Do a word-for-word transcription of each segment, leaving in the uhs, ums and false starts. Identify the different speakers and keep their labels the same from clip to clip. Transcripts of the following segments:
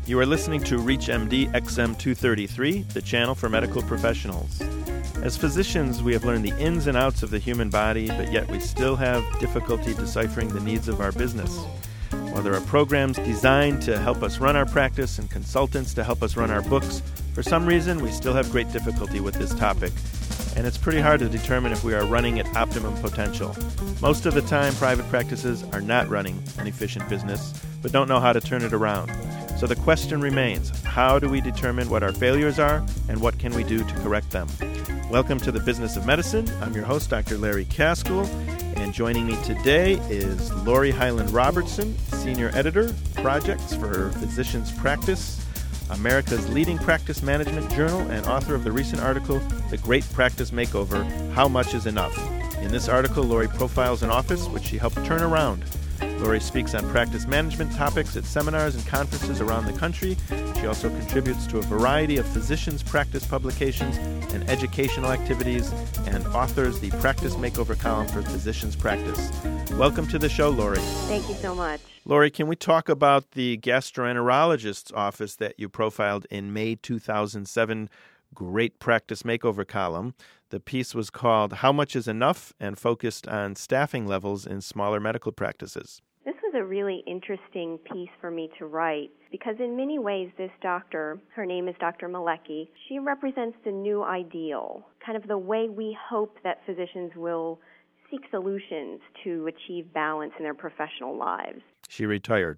Speaker 1: You are listening to ReachMD X M two thirty-three, the channel for medical professionals. As physicians, we have learned the ins and outs of the human body, but yet we still have difficulty deciphering the needs of our business. While there are programs designed to help us run our practice and consultants to help us run our books, for some reason we still have great difficulty with this topic. And it's pretty hard to determine if we are running at optimum potential. Most of the time, private practices are not running an efficient business, but don't know how to turn it around. So the question remains, how do we determine what our failures are, and what can we do to correct them? Welcome to the Business of Medicine. I'm your host, Doctor Larry Caskell, and joining me today is Lori Highland Robertson, Senior Editor, Projects for Physicians Practice, America's leading practice management journal, and author of the recent article, The Great Practice Makeover, How Much is Enough? In this article, Lori profiles an office which she helped turn around. Lori speaks on practice management topics at seminars and conferences around the country. She also contributes to a variety of physicians' practice publications and educational activities, and authors the Practice Makeover column for Physicians Practice. Welcome to the show, Lori.
Speaker 2: Thank you so much.
Speaker 1: Lori, can we talk about the gastroenterologist's office that you profiled in May two thousand seven Great Practice Makeover column? The piece was called How Much is Enough? And focused on staffing levels in smaller medical practices.
Speaker 2: This was a really interesting piece for me to write because in many ways this doctor, her name is Doctor Malecki, she represents the new ideal, kind of the way we hope that physicians will seek solutions to achieve balance in their professional lives.
Speaker 1: She retired.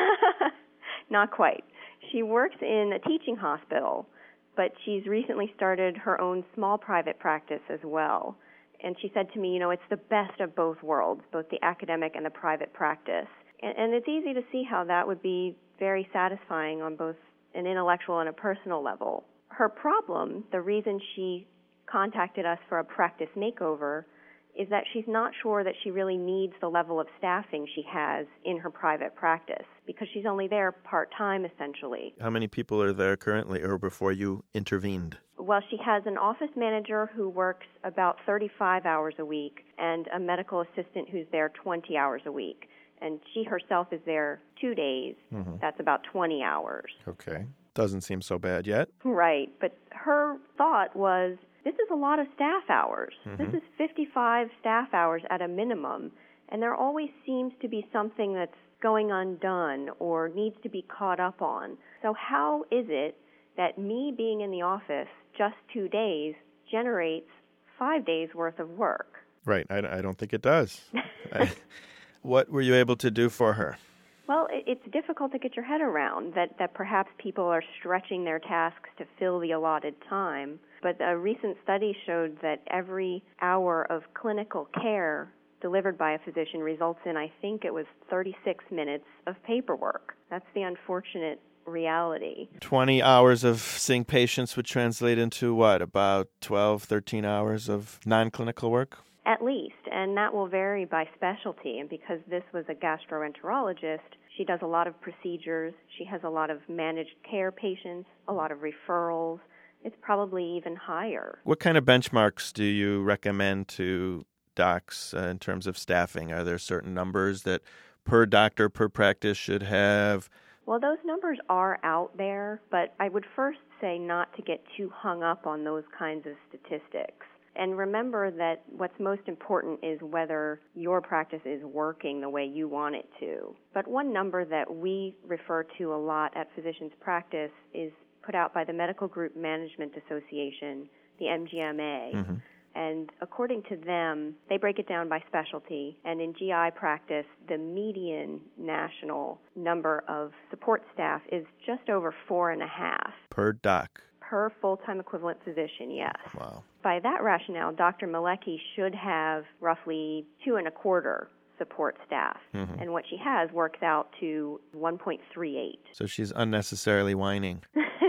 Speaker 2: Not quite. She works in a teaching hospital, but she's recently started her own small private practice as well. And she said to me, you know, it's the best of both worlds, both the academic and the private practice. And, and it's easy to see how that would be very satisfying on both an intellectual and a personal level. Her problem, the reason she contacted us for a practice makeover, is that she's not sure that she really needs the level of staffing she has in her private practice because she's only there part-time, essentially.
Speaker 1: How many people are there currently or before you intervened?
Speaker 2: Well, she has an office manager who works about thirty-five hours a week and a medical assistant who's there twenty hours a week. And she herself is there two days. Mm-hmm. That's about twenty hours.
Speaker 1: Okay. Doesn't seem so bad yet.
Speaker 2: Right. But her thought was, this is a lot of staff hours. Mm-hmm. This is fifty-five staff hours at a minimum, and there always seems to be something that's going undone or needs to be caught up on. So how is it that me being in the office just two days generates five days worth of work?
Speaker 1: Right. I, I don't think it does. I, what were you able to do for her?
Speaker 2: Well, it's difficult to get your head around that, that perhaps people are stretching their tasks to fill the allotted time. But a recent study showed that every hour of clinical care delivered by a physician results in, I think it was thirty-six minutes of paperwork. That's the unfortunate reality.
Speaker 1: twenty hours of seeing patients would translate into what, about twelve, thirteen hours of non-clinical work?
Speaker 2: At least, and that will vary by specialty. And because this was a gastroenterologist, she does a lot of procedures. She has a lot of managed care patients, a lot of referrals. It's probably even higher.
Speaker 1: What kind of benchmarks do you recommend to docs uh, in terms of staffing? Are there certain numbers that per doctor, per practice should have?
Speaker 2: Well, those numbers are out there, but I would first say not to get too hung up on those kinds of statistics. And remember that what's most important is whether your practice is working the way you want it to. But one number that we refer to a lot at Physicians Practice is put out by the Medical Group Management Association, the M G M A. Mm-hmm. And according to them, they break it down by specialty. And in G I practice, the median national number of support staff is just over four and a half.
Speaker 1: Per doc.
Speaker 2: Per full-time equivalent physician, yes.
Speaker 1: Wow.
Speaker 2: By that rationale, Doctor Malecki should have roughly two and a quarter support staff. Mm-hmm. And what she has works out to one point three eight.
Speaker 1: So she's unnecessarily whining.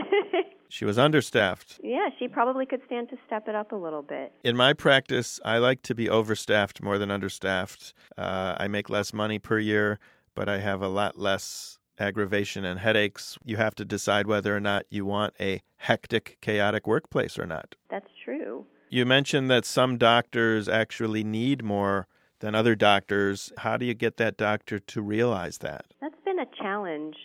Speaker 1: She was understaffed.
Speaker 2: Yeah, she probably could stand to step it up a little bit.
Speaker 1: In my practice, I like to be overstaffed more than understaffed. Uh, I make less money per year, but I have a lot less aggravation and headaches. You have to decide whether or not you want a hectic, chaotic workplace or not.
Speaker 2: That's true.
Speaker 1: You mentioned that some doctors actually need more than other doctors. How do you get that doctor to realize that?
Speaker 2: That's been a challenge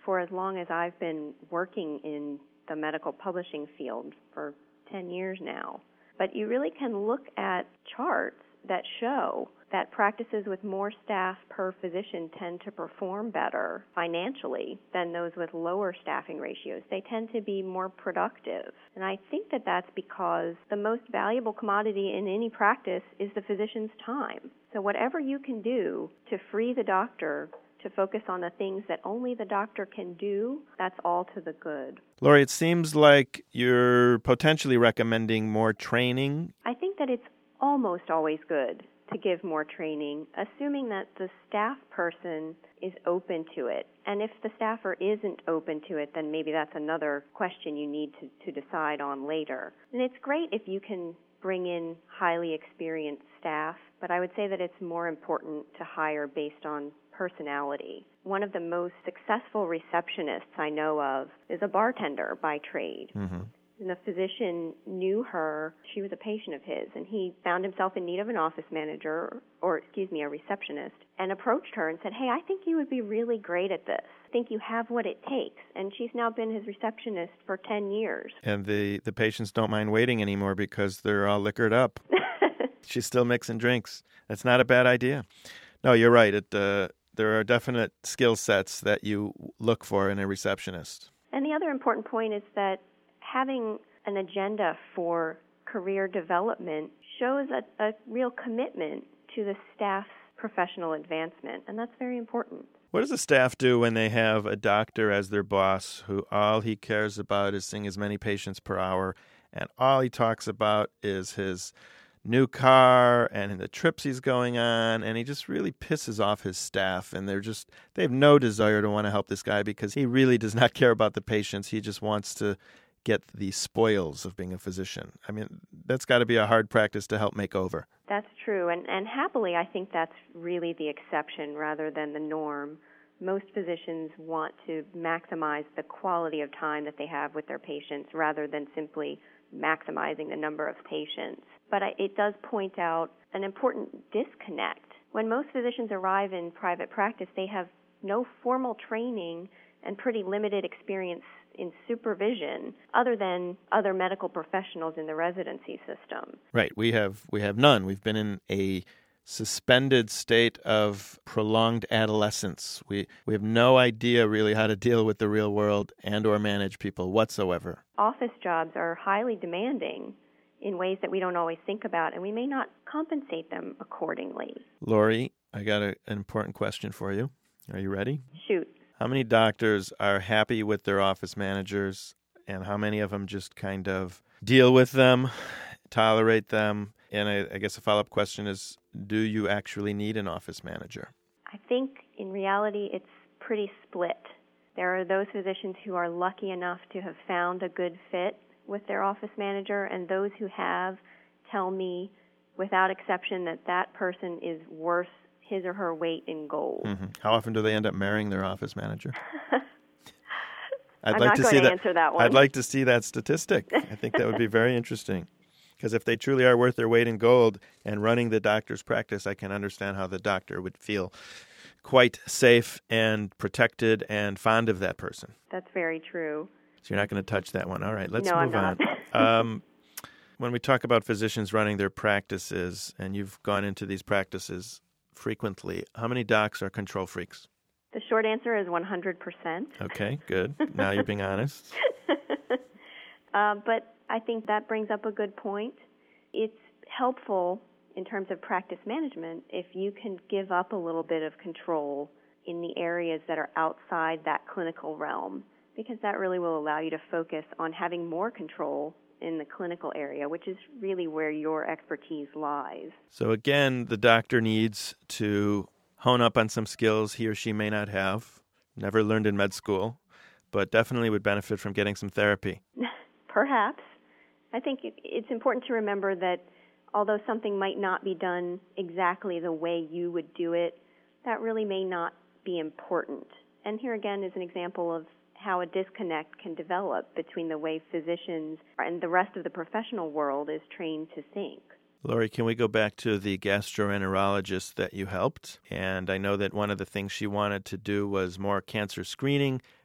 Speaker 2: for as long as I've been working in the medical publishing field for ten years now. But you really can look at charts that show that practices with more staff per physician tend to perform better financially than those with lower staffing ratios. They tend to be more productive. And I think that that's because the most valuable commodity in any practice is the physician's time. So whatever you can do to free the doctor to focus on the things that only the doctor can do, that's all to the good.
Speaker 1: Lori, it seems like you're potentially recommending more training.
Speaker 2: I think that it's almost always good to give more training, assuming that the staff person is open to it. And if the staffer isn't open to it, then maybe that's another question you need to, to decide on later. And it's great if you can bring in highly experienced staff, but I would say that it's more important to hire based on personality. One of the most successful receptionists I know of is a bartender by trade.
Speaker 1: Mm-hmm.
Speaker 2: And the physician knew her. She was a patient of his, and he found himself in need of an office manager, or excuse me, a receptionist, and approached her and said, hey, I think you would be really great at this. I think you have what it takes. And she's now been his receptionist for ten years.
Speaker 1: And the, the patients don't mind waiting anymore because they're all liquored up. She's still mixing drinks. That's not a bad idea. No, you're right. It, uh, there are definite skill sets that you look for in a receptionist.
Speaker 2: And the other important point is that having an agenda for career development shows a, a real commitment to the staff's professional advancement, and that's very important.
Speaker 1: What does the staff do when they have a doctor as their boss who all he cares about is seeing as many patients per hour, and all he talks about is his new car and the trips he's going on, and he just really pisses off his staff, and they're just, they have no desire to want to help this guy because he really does not care about the patients. He just wants to get the spoils of being a physician. I mean, that's got to be a hard practice to help make over.
Speaker 2: That's true, and, and happily, I think that's really the exception rather than the norm. Most physicians want to maximize the quality of time that they have with their patients rather than simply maximizing the number of patients. But I, it does point out an important disconnect. When most physicians arrive in private practice, they have no formal training and pretty limited experience in supervision other than other medical professionals in the residency system.
Speaker 1: Right. We have we have none. We've been in a suspended state of prolonged adolescence. We we have no idea really how to deal with the real world and or manage people whatsoever.
Speaker 2: Office jobs are highly demanding in ways that we don't always think about, and we may not compensate them accordingly.
Speaker 1: Lori, I got a, an important question for you. Are you ready?
Speaker 2: Shoot.
Speaker 1: How many doctors are happy with their office managers, and how many of them just kind of deal with them, tolerate them? And I, I guess a follow-up question is, do you actually need an office manager?
Speaker 2: I think in reality it's pretty split. There are those physicians who are lucky enough to have found a good fit with their office manager, and those who have tell me without exception that that person is worth his or her weight in gold.
Speaker 1: Mm-hmm. How often do they end up marrying their office manager? I'd
Speaker 2: I'm
Speaker 1: like
Speaker 2: not
Speaker 1: to
Speaker 2: going
Speaker 1: see
Speaker 2: to
Speaker 1: that.
Speaker 2: answer that one.
Speaker 1: I'd like to see that statistic. I think that would be very interesting. Because if they truly are worth their weight in gold and running the doctor's practice, I can understand how the doctor would feel quite safe and protected and fond of that person.
Speaker 2: That's very true.
Speaker 1: So you're not going to touch that one. All right, let's
Speaker 2: no,
Speaker 1: move
Speaker 2: I'm not.
Speaker 1: on. um, when we talk about physicians running their practices, and you've gone into these practices frequently, how many docs are control freaks?
Speaker 2: The short answer is one hundred percent.
Speaker 1: Okay, good. Now you're being honest.
Speaker 2: uh, but I think that brings up a good point. It's helpful in terms of practice management if you can give up a little bit of control in the areas that are outside that clinical realm, because that really will allow you to focus on having more control in the clinical area, which is really where your expertise lies.
Speaker 1: So again, the doctor needs to hone up on some skills he or she may not have, never learned in med school, but definitely would benefit from getting some therapy.
Speaker 2: Perhaps. I think it's important to remember that although something might not be done exactly the way you would do it, that really may not be important. And here again is an example of how a disconnect can develop between the way physicians and the rest of the professional world is trained to think.
Speaker 1: Lori, can we go back to the gastroenterologist that you helped? And I know that one of the things she wanted to do was more cancer screening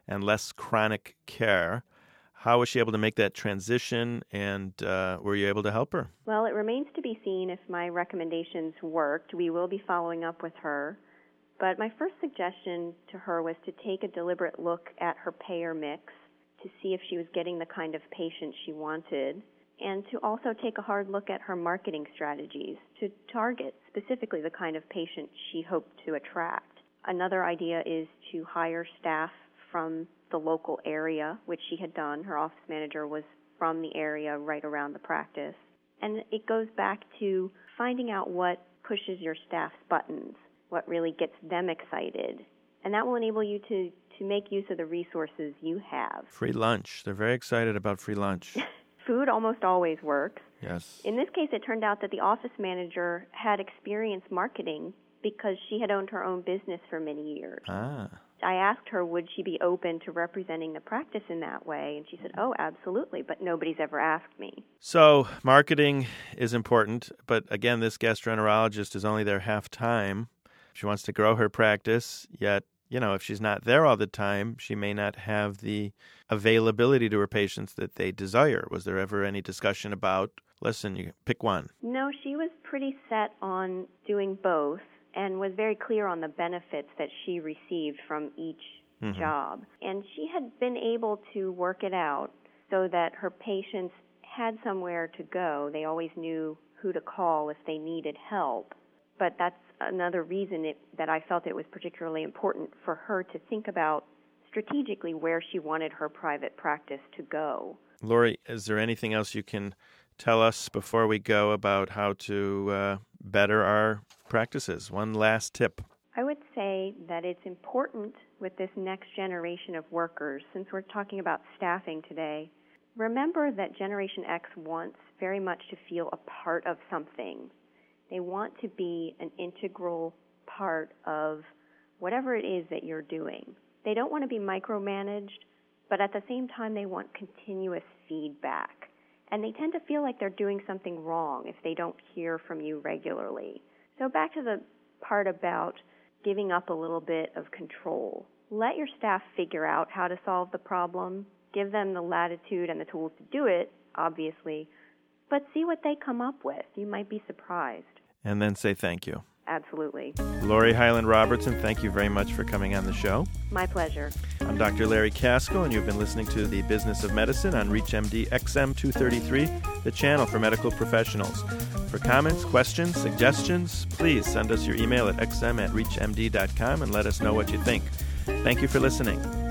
Speaker 1: and less chronic care. How was she able to make that transition, and uh, were you able to help her?
Speaker 2: Well, it remains to be seen if my recommendations worked. We will be following up with her. But my first suggestion to her was to take a deliberate look at her payer mix to see if she was getting the kind of patient she wanted, and to also take a hard look at her marketing strategies to target specifically the kind of patient she hoped to attract. Another idea is to hire staff from the local area, which she had done. Her office manager was from the area right around the practice. And it goes back to finding out what pushes your staff's buttons, what really gets them excited. And that will enable you to, to make use of the resources you have.
Speaker 1: Free lunch. They're very excited about free lunch.
Speaker 2: Food almost always works.
Speaker 1: Yes.
Speaker 2: In this case, it turned out that the office manager had experience marketing because she had owned her own business for many years.
Speaker 1: Ah.
Speaker 2: I asked her, would she be open to representing the practice in that way? And she said, oh, absolutely, but nobody's ever asked me.
Speaker 1: So marketing is important, but again, this gastroenterologist is only there half time. She wants to grow her practice, yet, you know, if she's not there all the time, she may not have the availability to her patients that they desire. Was there ever any discussion about, listen, you pick one?
Speaker 2: No, she was pretty set on doing both, and was very clear on the benefits that she received from each mm-hmm. job. And she had been able to work it out so that her patients had somewhere to go. They always knew who to call if they needed help. But that's another reason it, that I felt it was particularly important for her to think about strategically where she wanted her private practice to go.
Speaker 1: Lori, is there anything else you can tell us before we go about how to uh, better our practices? One last tip.
Speaker 2: I would say that it's important with this next generation of workers, since we're talking about staffing today, remember that Generation X wants very much to feel a part of something. They want to be an integral part of whatever it is that you're doing. They don't want to be micromanaged, but at the same time they want continuous feedback. And they tend to feel like they're doing something wrong if they don't hear from you regularly. So back to the part about giving up a little bit of control. Let your staff figure out how to solve the problem. Give them the latitude and the tools to do it, obviously, but see what they come up with. You might be surprised.
Speaker 1: And then say thank you.
Speaker 2: Absolutely.
Speaker 1: Lori Hyland Robertson, thank you very much for coming on the show.
Speaker 2: My pleasure.
Speaker 1: I'm Doctor Larry Kaskel, and you've been listening to The Business of Medicine on ReachMD X M two thirty-three, the channel for medical professionals. For comments, questions, suggestions, please send us your email at x m at reach m d dot com and let us know what you think. Thank you for listening.